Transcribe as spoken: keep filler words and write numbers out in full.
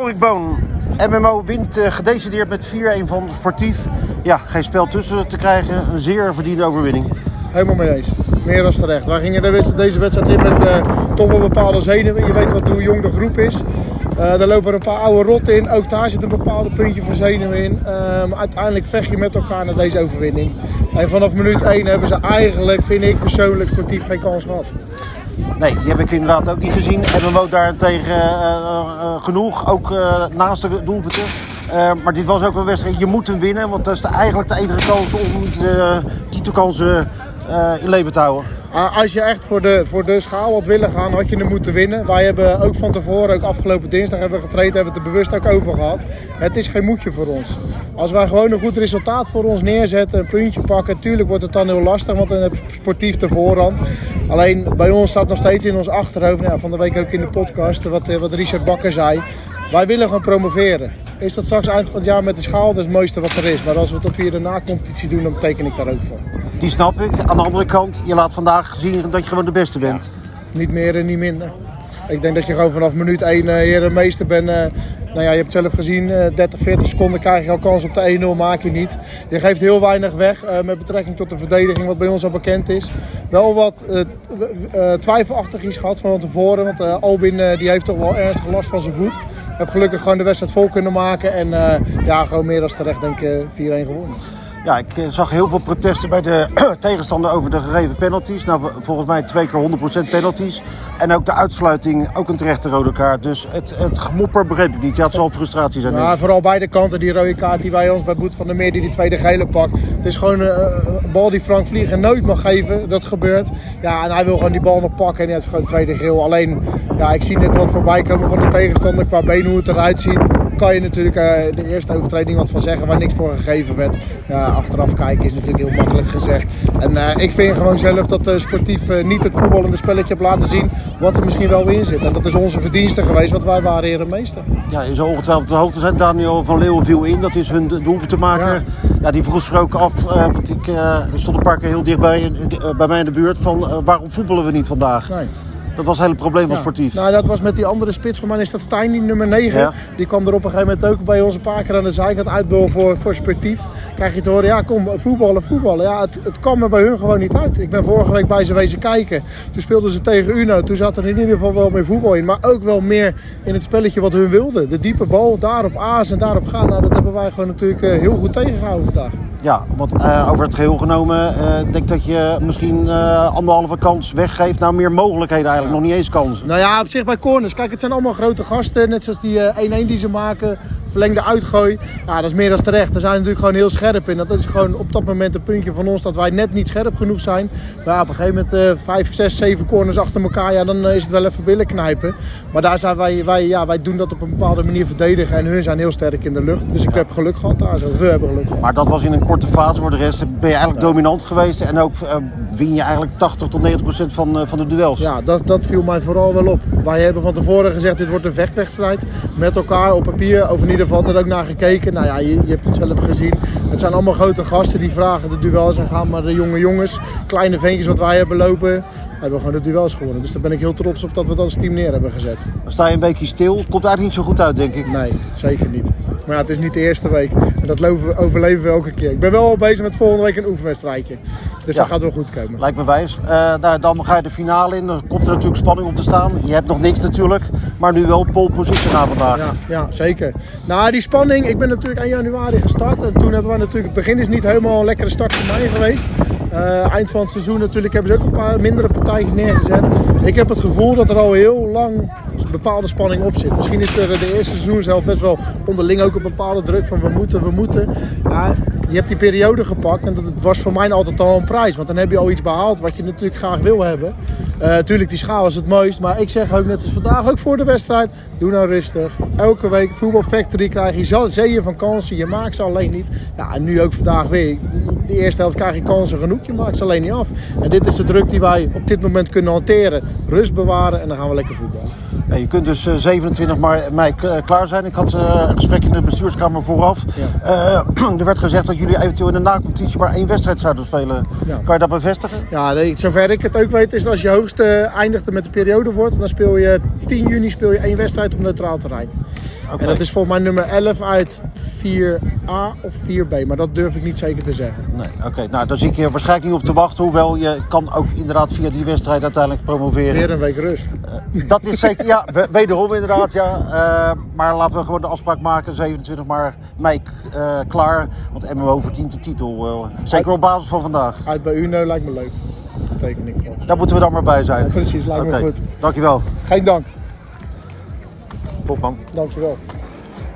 Rick Boon, M M O wint uh, gedecideerd met vier-een van Sportief. Ja, geen spel tussen te krijgen. Een zeer verdiende overwinning. Helemaal mee eens. Meer dan terecht. Wij gingen deze wedstrijd in met uh, toch wel bepaalde zenuwen. Je weet wat, hoe jong de groep is. Uh, er lopen er een paar oude rotten in. Ook daar zit een bepaald puntje van zenuwen in. Uh, maar uiteindelijk vecht je met elkaar naar deze overwinning. En vanaf minuut één hebben ze eigenlijk, vind ik persoonlijk, Sportief geen kans gehad. Nee, die heb ik inderdaad ook niet gezien. M M O daartegen uh, uh, genoeg, ook uh, naast de doelpunten. Uh, maar dit was ook een wedstrijd, je moet hem winnen, want dat is de, eigenlijk de enige kans om de titelkansen uh, in leven te houden. Uh, als je echt voor de, voor de schaal had willen gaan, had je hem moeten winnen. Wij hebben ook van tevoren, ook afgelopen dinsdag hebben we getraind, hebben we het er bewust ook over gehad. Het is geen moedje voor ons. Als wij gewoon een goed resultaat voor ons neerzetten, een puntje pakken, tuurlijk wordt het dan heel lastig, want dan heb je Sportief de voorhand. Alleen bij ons staat nog steeds in ons achterhoofd, nou, van de week ook in de podcast, wat, wat Richard Bakker zei. Wij willen gewoon promoveren. Is dat straks eind van het jaar met de schaal, dat is het mooiste wat er is. Maar als we dat via de na-competitie doen, dan teken ik daar ook voor. Die snap ik. Aan de andere kant, je laat vandaag zien dat je gewoon de beste bent. Ja, niet meer en niet minder. Ik denk dat je gewoon vanaf minuut één uh, hier de meester bent. Uh, nou ja, je hebt het zelf gezien, uh, dertig, veertig seconden krijg je al kans op de één nul, maak je niet. Je geeft heel weinig weg uh, met betrekking tot de verdediging, wat bij ons al bekend is. Wel wat uh, uh, twijfelachtig is gehad van tevoren, want uh, Albin uh, die heeft toch wel ernstig last van zijn voet. Heb gelukkig gewoon de wedstrijd vol kunnen maken en uh, ja, gewoon meer dan terecht denk ik uh, vier-een gewonnen. Ja, ik zag heel veel protesten bij de tegenstander over de gegeven penalties. Nou, volgens mij twee keer honderd procent penalties. En ook de uitsluiting, ook een terechte rode kaart. Dus het, het gemopper begreep ik niet. Ja, het zal frustratie zijn. Ja, vooral beide kanten. Die rode kaart die wij ons bij Boet van der Meer, die die tweede gele pakt. Het is gewoon uh, een bal die Frank Vliegen nooit mag geven. Dat gebeurt. Ja, en hij wil gewoon die bal nog pakken. En het is gewoon tweede geel. Alleen, ja, ik zie net wat voorbij komen van de tegenstander qua benen, hoe het eruit ziet. Kan je natuurlijk uh, de eerste overtreding wat van zeggen waar niks voor gegeven werd. Ja, achteraf kijken is natuurlijk heel makkelijk gezegd. En uh, ik vind gewoon zelf dat uh, Sportief uh, niet het voetballende spelletje heeft laten zien wat er misschien wel in zit. En dat is onze verdienste geweest, want wij waren herenmeester. Ja, je zou ongetwijfeld op de hoogte zijn. Daniel van Leeuwen viel in, dat is hun doelpunt te maken. Ja. Ja, die vroeg zich ook af, uh, want ik uh, stond een paar keer heel dichtbij uh, bij mij in de buurt van uh, waarom voetballen we niet vandaag? Nee. Dat was het hele probleem van ja. Sportief. Nou, dat was met die andere spits. Voor mij is dat Stijn, die nummer negen. Ja. Die kwam er op een gegeven moment ook bij ons een paar keer aan de zijkant uitbouwen voor, voor Sportief. Krijg je te horen, ja kom, voetballen, voetballen. Ja, het, het kwam er bij hun gewoon niet uit. Ik ben vorige week bij ze wezen kijken. Toen speelden ze tegen Uno. Toen zat er in ieder geval wel meer voetbal in. Maar ook wel meer in het spelletje wat hun wilden. De diepe bal, daarop aas en daarop gaan. Nou, dat hebben wij gewoon natuurlijk uh, heel goed tegengehouden vandaag. Ja, want uh, over het geheel genomen, uh, ik denk dat je misschien uh, anderhalve kans weggeeft. Nou, meer mogelijkheden eigenlijk, ja. Nog niet eens kansen. Nou ja, op zich bij corners. Kijk, het zijn allemaal grote gasten, net zoals die één-één uh, die ze maken. Verlengde uitgooi. Ja, dat is meer dan terecht. Daar zijn we natuurlijk gewoon heel scherp in. Dat is gewoon op dat moment een puntje van ons dat wij net niet scherp genoeg zijn. Maar ja, op een gegeven moment uh, vijf, zes, zeven corners achter elkaar, ja, dan uh, is het wel even billen knijpen. Maar daar zijn wij, wij, ja, wij doen dat op een bepaalde manier verdedigen en hun zijn heel sterk in de lucht. Dus ik heb geluk gehad daar zo. We hebben geluk gehad. Maar dat was in een korte fase. Voor de rest ben je eigenlijk ja. dominant geweest en ook uh, win je eigenlijk tachtig tot negentig procent van, uh, van de duels. Ja, dat, dat viel mij vooral wel op. Wij hebben van tevoren gezegd, dit wordt een vechtwedstrijd met elkaar op papier. Of in ieder geval er ook naar gekeken. Nou ja, je, je hebt het zelf gezien. Het zijn allemaal grote gasten die vragen de duels en gaan maar de jonge jongens, kleine ventjes wat wij hebben lopen, hebben gewoon de duels gewonnen. Dus daar ben ik heel trots op dat we dat als team neer hebben gezet. Dan sta je een weekje stil. Het komt eigenlijk niet zo goed uit, denk ik. Nee, zeker niet. Maar ja, het is niet de eerste week. En dat overleven we elke keer. Ik ben wel al bezig met volgende week een oefenwedstrijdje. Dus ja, dat gaat wel goed komen. Lijkt me wijs. Uh, nou, dan ga je de finale in. Dan komt er natuurlijk spanning op te staan. Je hebt nog niks natuurlijk. Maar nu wel pole position na vandaag. Ja, ja, zeker. Nou, die spanning. Ik ben natuurlijk eind januari gestart. En toen hebben we natuurlijk... Het begin is niet helemaal een lekkere start voor mij geweest. Uh, eind van het seizoen natuurlijk hebben ze ook een paar mindere partijtjes neergezet. Ik heb het gevoel dat er al heel lang een bepaalde spanning op zit. Misschien is er de eerste seizoen zelf best wel onderling ook een bepaalde druk van we moeten, we moeten. Ja, je hebt die periode gepakt en dat was voor mij altijd al een prijs. Want dan heb je al iets behaald wat je natuurlijk graag wil hebben. Uh, tuurlijk, die schaal is het mooist. Maar ik zeg ook net als vandaag, ook voor de wedstrijd, doe nou rustig. Elke week Voetbal Factory krijg je zeeën van kansen. Je maakt ze alleen niet. Ja, en nu ook vandaag weer. De eerste helft krijg je kansen genoeg. Je maakt ze alleen niet af. En dit is de druk die wij op dit moment kunnen hanteren. Rust bewaren en dan gaan we lekker voetballen. Ja, je kunt dus uh, zevenentwintig mei klaar zijn. Ik had uh, een gesprek in de bestuurskamer vooraf. Ja. Uh, er werd gezegd dat jullie eventueel in de na-competitie maar één wedstrijd zouden spelen. Ja. Kan je dat bevestigen? Ja, nee, zover ik het ook weet is dat als je hoogste eindigde met de periode wordt, dan speel je tien juni speel je één wedstrijd op neutraal terrein. Okay. En dat is volgens mij nummer elf uit vier A of vier B. Maar dat durf ik niet zeker te zeggen. Nee, oké. Okay. Nou, daar zie ik je waarschijnlijk niet op te wachten. Hoewel je kan ook inderdaad via die wedstrijd uiteindelijk promoveren. Weer een week rust. Uh, dat is zeker, ja, wederom inderdaad, ja. Uh, maar laten we gewoon de afspraak maken. zevenentwintig mei uh, klaar. Want M M O verdient de titel. Uh, zeker op basis van vandaag. Uit bij Uno lijkt me leuk. Daar teken ik voor. Daar moeten we dan maar bij zijn. Ja, precies, lijkt okay. me goed. Dankjewel. Geen dank. Top man. Dankjewel.